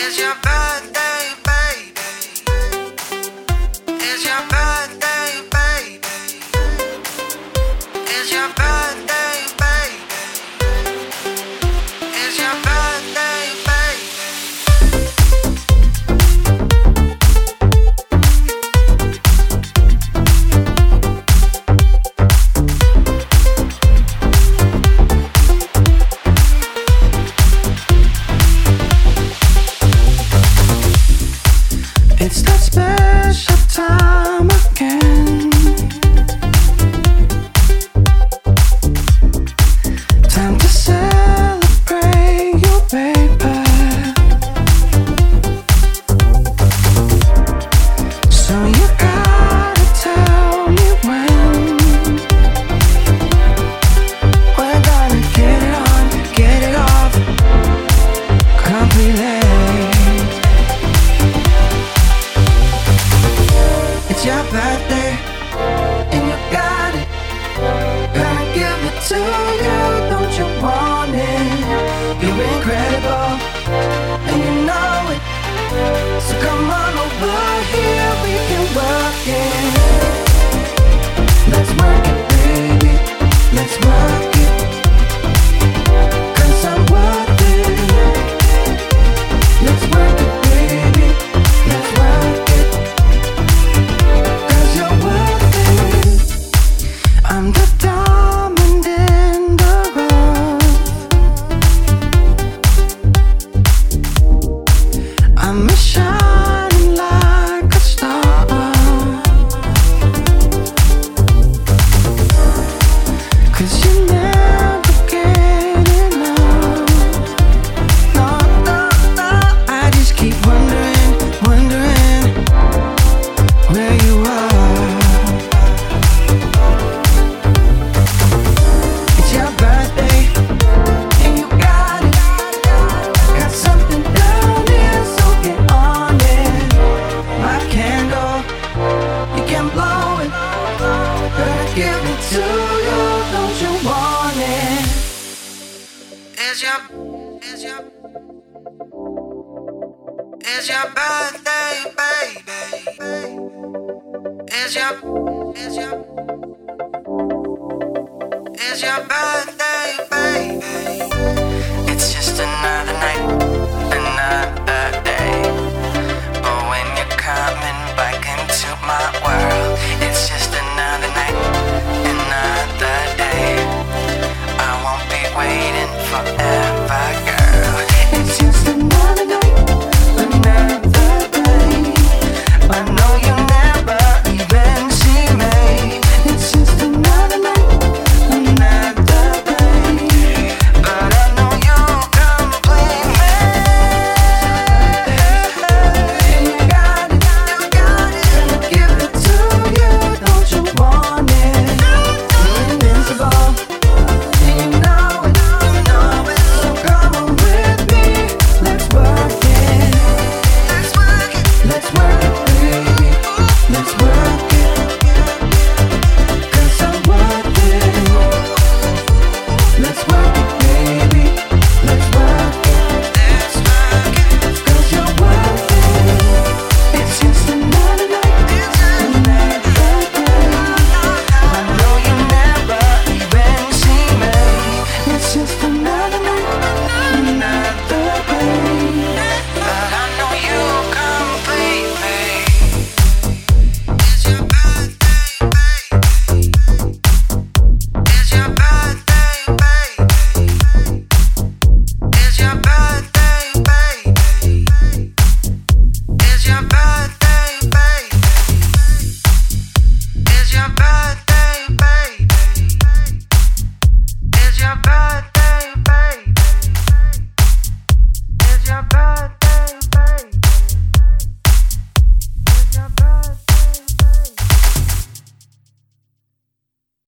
It's your birthday, baby. It's your birthday, baby. It's your birthday, baby. It's your birthday, baby. It's that special time again. Time to celebrate you, baby. So you gotta tell me when. We're gonna get it on, get it off completely. It's your birthday, and you got it. Gonna give it to you, don't you want it? You're incredible, and you know it. So come on over here, we can work it. Let's work it, baby. Let's work it. 'Cause I'm worth it. Let's work it, baby. Let's work it. 'Cause you're worth it. I'm the diamond in the rough. I'm a shining like a star. 'Cause you never get enough. No, no, no. I just keep wondering, wondering where you are. It's your birthday, and you got it. Got something down here, so get on it. My candle, you can blow it. Gonna give it to you, don't you want it? It's your birthday, baby. It's your birthday, baby. It's just another night, another day. But when you're coming back into my world, it's just another night, another day. I won't be waiting forever.